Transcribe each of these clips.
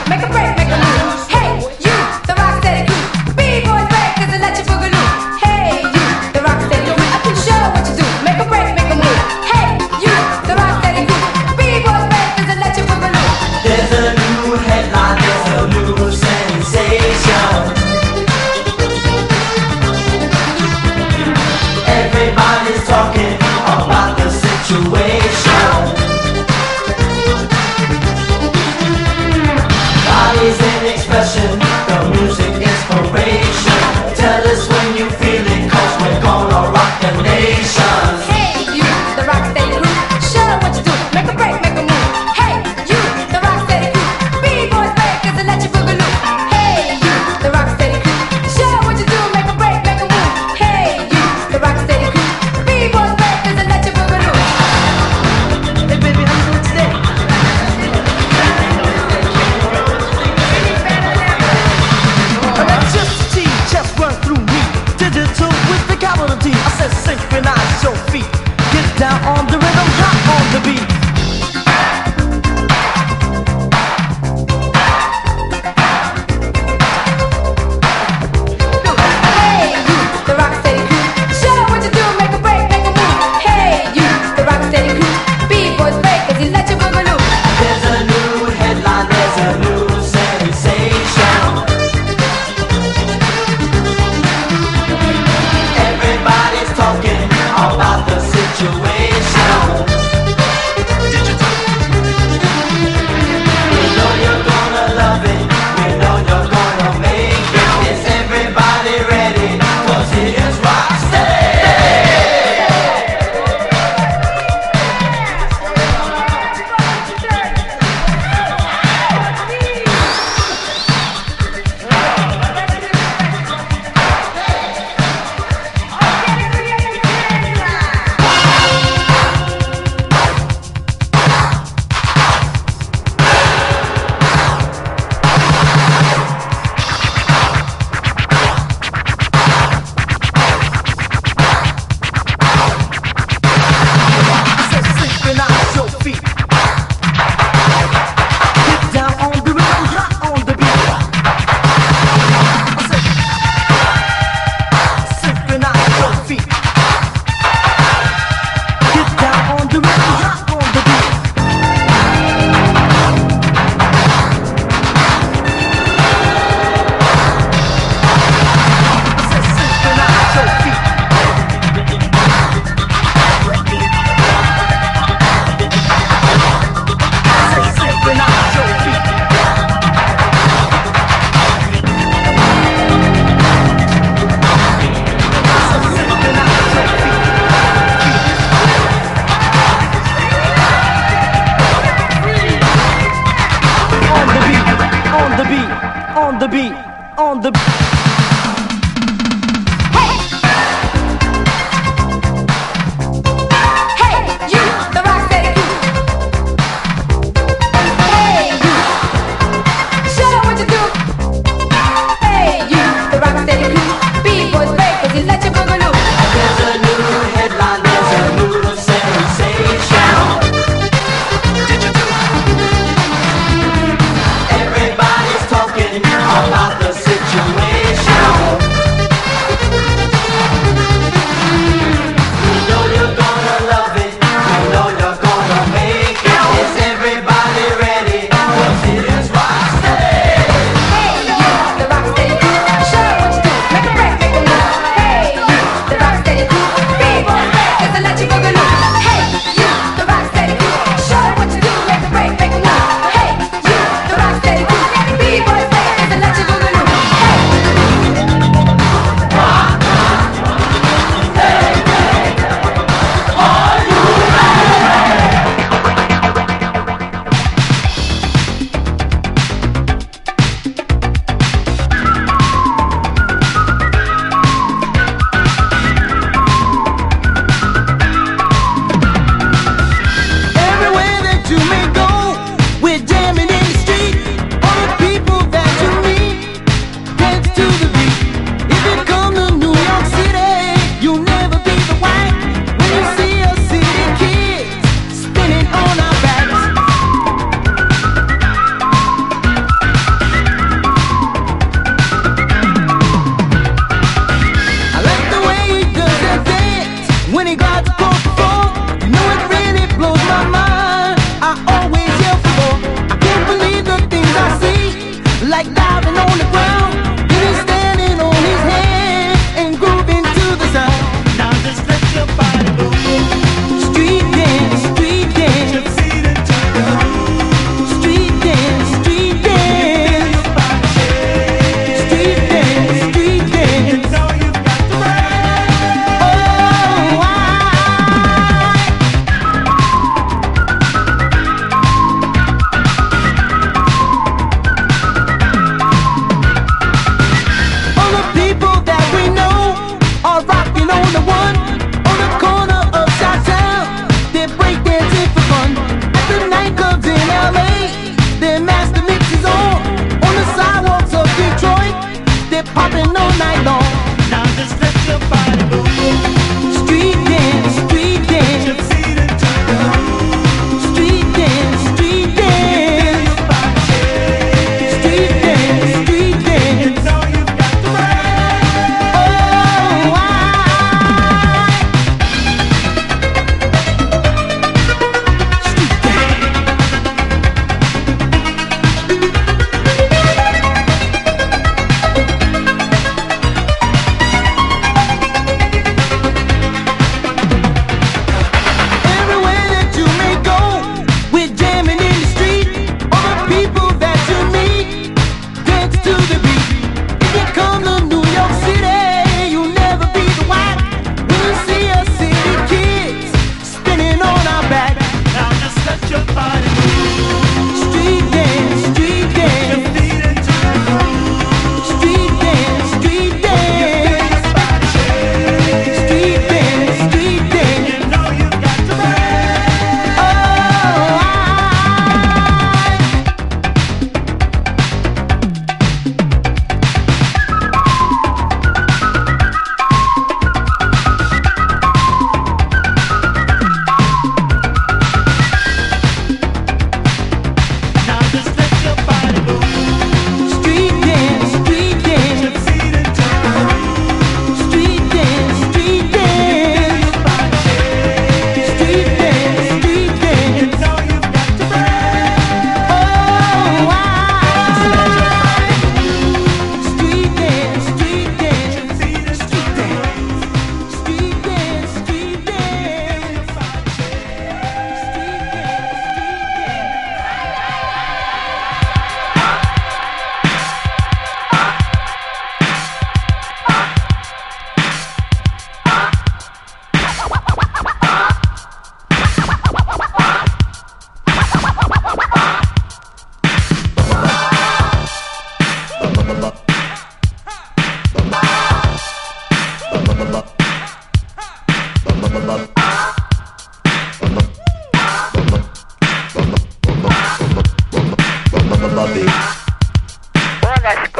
make a break, make a move. Hey, you, the rock steady crew. B-boys break 'cause they let you boogaloo. Hey, you, the rock steady crew. I can show what you do. Make a break, make a move. Hey, you, the rock steady crew. B-boys break 'cause they let you boogaloo. There's a new headline, there's a new sensation. Everybody's talking about the situation. Bodies in expression, the music inspiration. Tell us when you feel it, 'cause we're gonna rock the nation. Hey, you, the rock steady crew. Show what you do. Make a break, make a move. Hey, you, the rock steady crew. B-boys break 'cause they let you boogaloo. Hey, you, the rock steady crew. Show what you do. Make a break, make a move. Hey, you, the rock steady crew. B-boys break 'cause they let you boogaloo. Hey baby, how you doing today? Electricity just run through me. Digital with the capital D. I said synchronize your feet. Get down on the rhythm, hot on the beat. Hey, you, the rock steady crew. Show what you do. Make a break, make a move. Hey, you, the rock steady crew. B-boys break 'cause he let you boogaloo. There's a new headline, there's a new sensation. Everybody's talking about the situation. We know you're gonna love it, we know you're gonna make it. Is everybody ready? 'Cause it is Rocksteady. So synchronize your feet. Get down on the rhythm, hot on the beat. I said, synchronize your feet. Get down on the rhythm, hot on the beat. I said, synchronize your feet. Synchronize your feet. Synchronize your feet. On the beat, on the beat, on the beat. Hey, you, the rock steady crew. Hey, you, show what you do. Hey, you, the rock steady crew. B-boys break 'cause he let you boogaloo. There's a new headline, there's a new sensation. Everybody's talking about the situation.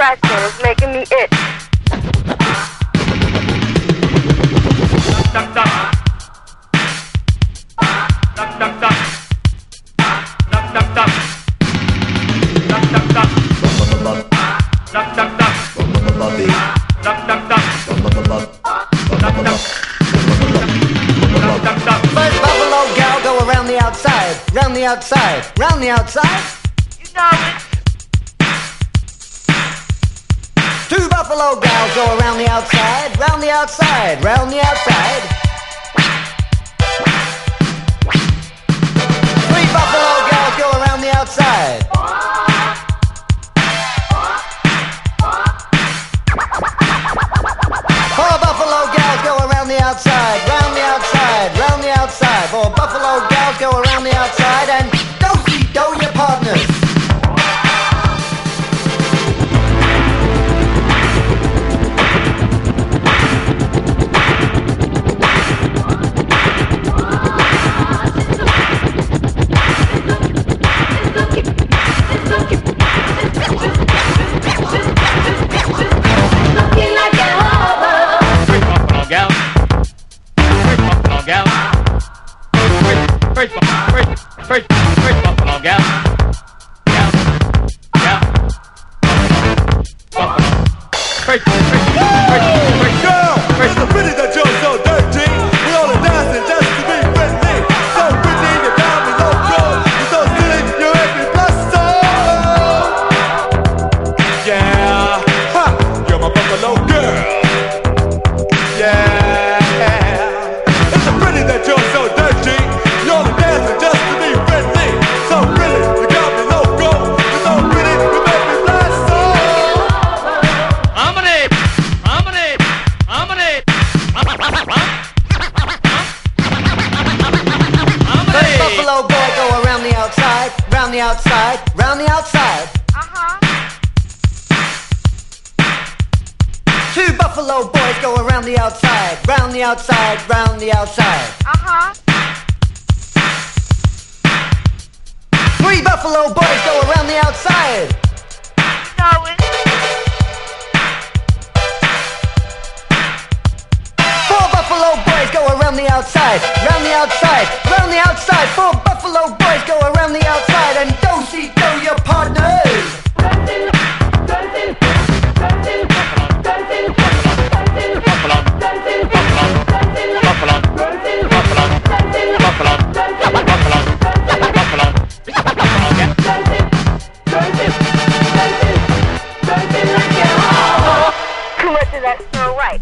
expression is making me itch. Duck, duck. Duck, duck, duck. Duck, duck, duck. Duck, duck, duck. Duck, duck, duck. Duck, duck, duck. First buffalo gal go around the outside, round the outside, round the outside. You know it. Two buffalo gals go around the outside, round the outside, round the outside. Three buffalo gals go around the outside. Four buffalo gals go around the outside, round the outside, round the outside. Four buffalo gals go around the outside and do-si-do your partners. First buffalo gal. Gal. Buffalo. First. Girl, it's the pity that you're so dirty. We all are dancing just to be friendly. So pretty, you got me loco. You're so silly, you make me blush so. Yeah, ha, you're my buffalo girl. Yeah, it's the pity that you're so dirty. You're all dancing just to be friendly. So pretty, you got me loco. You're so pretty, you make me blush so. First buffalo boy go around the outside, round the outside, round the outside. Two buffalo boys go around the outside, round the outside, round the outside. Three buffalo boys go around the outside. You know it. Four buffalo boys go around the outside, round the outside, round the outside. Four buffalo boys go around the outside and do-si-do your partners. Too much of that's not right.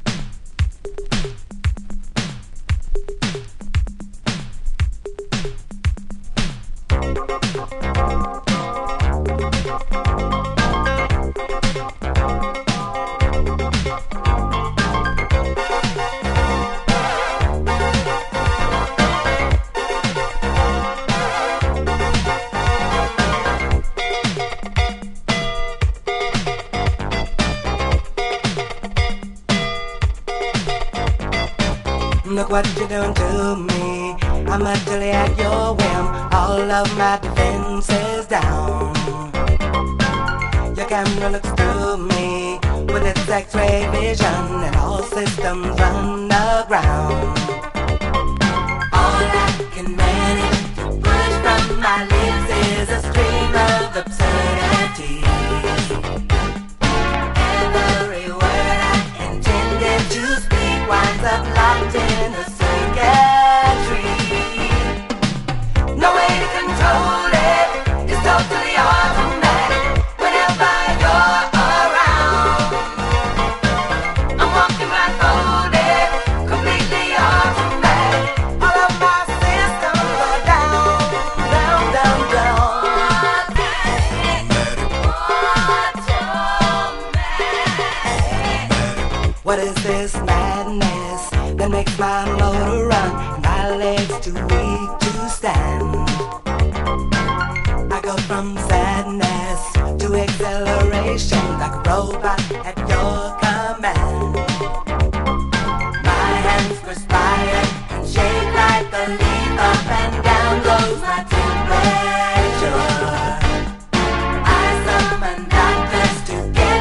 Look what you're doing to me. I'm utterly at your whim. All of my defenses down. Your camera looks through me with its X-ray vision, and all systems run aground. All I can manage to push from my lips is a stream of absurdity. Every word I intended to speak winds up locked in a circuitry. No way to control it, it's totally automatic. Whenever you're around, I'm walking blindfolded, completely automatic. All of my systems are down, down, down, down. What is this madness that makes my motor run and my legs too weak to stand? I go from sadness to acceleration like a robot at your command. My hands perspire and shake like a leaf. Up and down goes my temperature. I summon doctors to get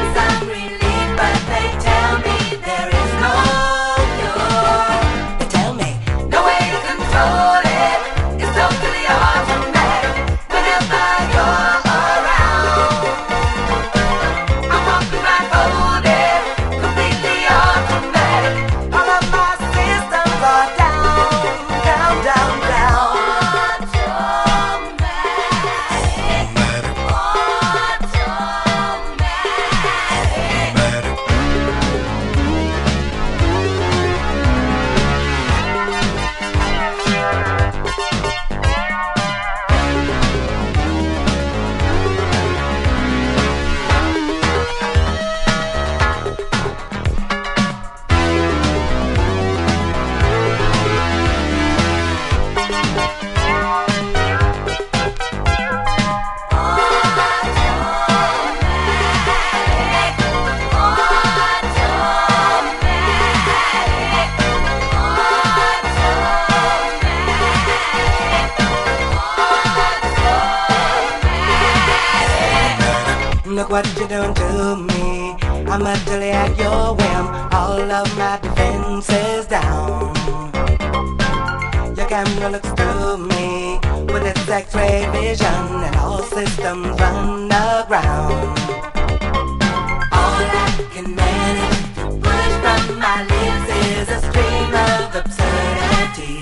Look what you're doing to me. I'm utterly at your whim. All of my defenses down. Your camera looks through me with its X-ray vision, and all systems run aground. All I can manage to push from my lips is a stream of absurdities.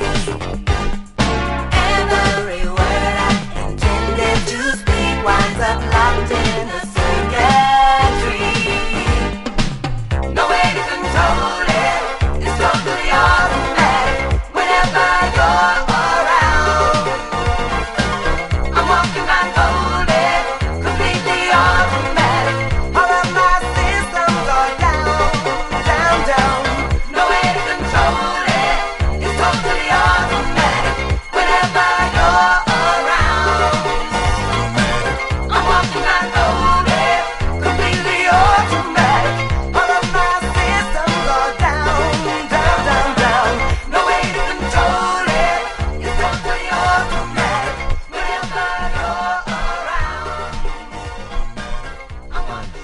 Every word I intended to speak winds up locked in the circuitry. No way to control it, it's totally automatic. Whenever you're around, I'm walking blindfolded, completely automatic. All of my systems are down, down, down. No way to control it, it's totally automatic. Whenever you're around, I'm walking blindfolded, completely automatic. All of my systems are down, down, down, down. No way to control it, it's totally automatic. Whenever you're around, I'm walking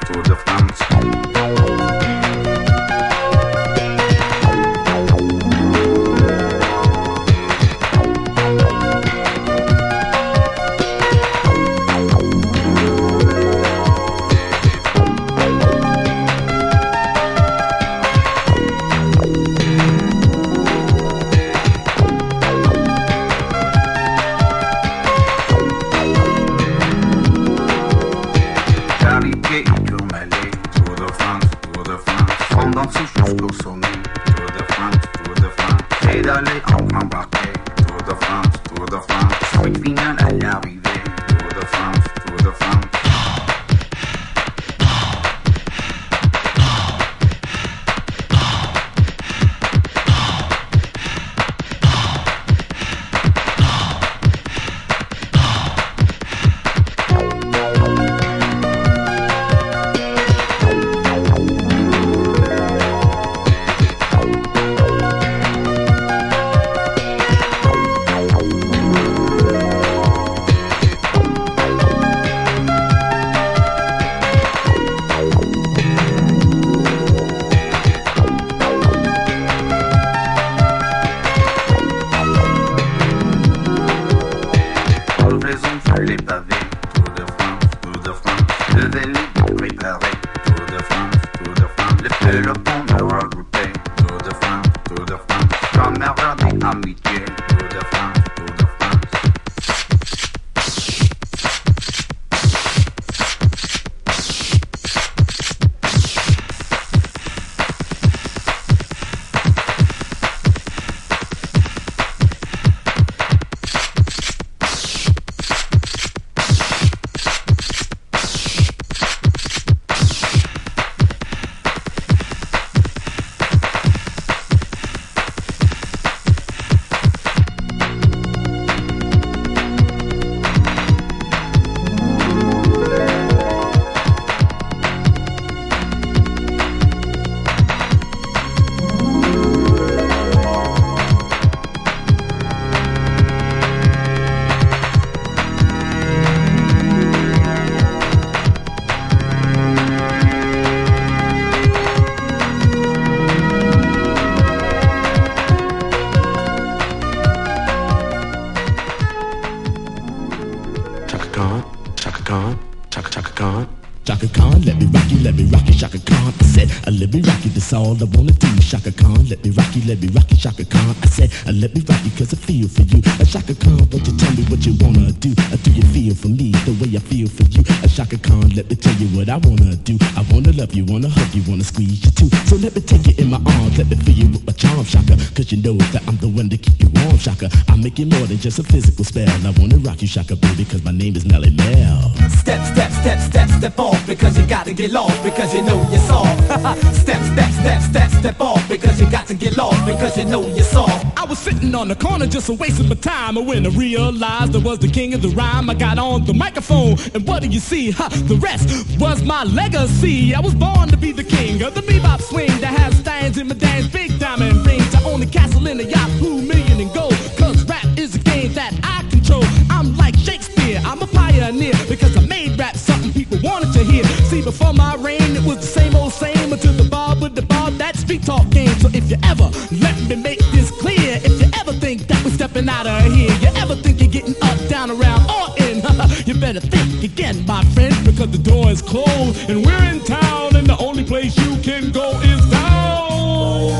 Tour de France. Carrier et Tourmalet, Tour de France, Tour de France. Condensé jusqu'au sommet, Tour de France, Tour de France. Pédaler en grand parquet, Tour de France, Tour de France. Sprint final à l'arrivée, Tour de France, Tour de France. Raison sur les pavés, Tour de France, Tour de France. Le vélo préparé, Tour de France, Tour de France. Le peloton me regroupé, Tour de France, Tour de France. Camarades et amitié, Tour de France, Tour de France. Chaka Khan, let me rock you, Chaka Khan. I said, let me rock you, that's all I wanna do. Chaka Khan, let me rock you, Chaka Khan. I said, let me rock you, cause I feel for you. Chaka Khan, won't you tell me what you wanna do? Do you feel for me the way I feel for you? Chaka Khan, let me tell you what I wanna do. I wanna love you, wanna hug you, wanna squeeze you too. So let me take you in my arms, let me feel you with my charm, Shaka. Cause you know that I'm the one to keep you warm, Shaka. I make it more than just a physical spell. I wanna rock you, Shaka, baby, cause my name is Nelly Mel. Step, step, step, step, step off, because you gotta get lost, because you know you're soft. Step, step, step, step, step off, because you got to get lost, because you know you're soft. I was sitting on the corner just a wasting my time, and when I realized I was the king of the rhyme, I got on the microphone, and what do you see? The rest was my legacy. I was born to be the king of the bebop swing that has stands in my dance, big diamond rings. I own a castle in a Yahoo million in gold, cause rap is a game that I control. I'm like Shakespeare, I'm a pioneer, because I made rap something people wanted to hear. See, before my reign, it was the same old same, until the bar with the bar, that street talk game. So if you ever, let me make this clear, if you ever think that we're stepping out of here, you ever think you're getting up, down, around, or in, you better think again, my friend, because the door is closed, and we're in town, and the only place you can go is down.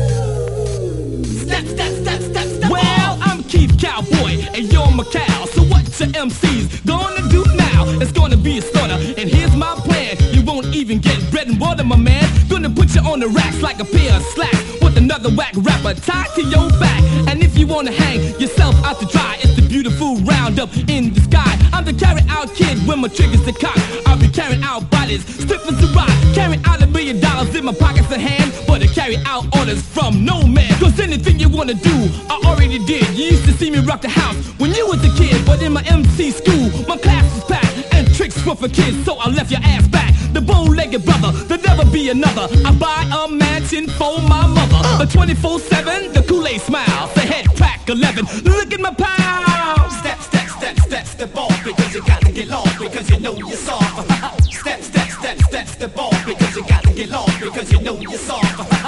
Step, step, step, step, step. Well, I'm Keith Cowboy, and you're my cow, so what your MC's gonna do now? It's gonna be a slaughter, and here's my plan. You won't even get bread and water, my man. Gonna put you on the racks like a pair of slacks, with another whack rapper tied to your back. And if you wanna hang yourself out to dry, it's the beautiful roundup in the sky. I'm the carry-out kid when my trigger's the cock. I'll be carrying out bodies, stiff as a rock, carrying out $1 million in my pockets of hand, but I carry out orders from no man. Cause anything you wanna do, I already did. You used to see me rock the house when you was a kid, but in my MC school, my class was packed, and tricks were for kids, so I left your ass back. The bow-legged brother, there'll never be another. I buy a mansion for my mother, a 24/7, the Kool-Aid smile, the head crack 11, look at my pal. Step, step, step, step, step off, because you got to get lost, because you know you're soft. Step, step, step. step off because you got to get lost because you know you're soft.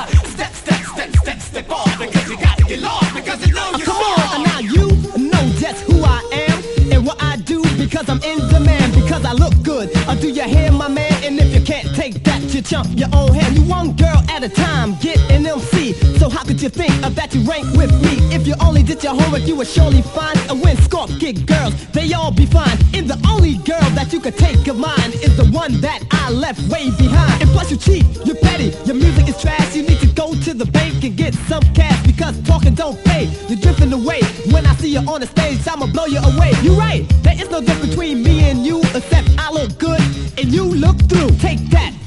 Step off because you got to get lost because you know you're Come soft. on, now you know just who I am and what I do because I'm in demand, because I look good. Do you hear my man? And if you can't take that, you chump your own hand. You one girl at a time, get an MC. So how could you think that you rank with me? If you only did your homework, you would surely find a win. Scorp get girls, they all be fine. And the only girl that you could take of mine is the one that I left way behind. And plus you cheap, you're petty, your music is trash. You need to go to the bank and get some cash, because talking don't pay. You're drifting away. When I see you on the stage, I'ma blow you away. You're right, there is no difference between me and you, except I look good and you look through. Take that.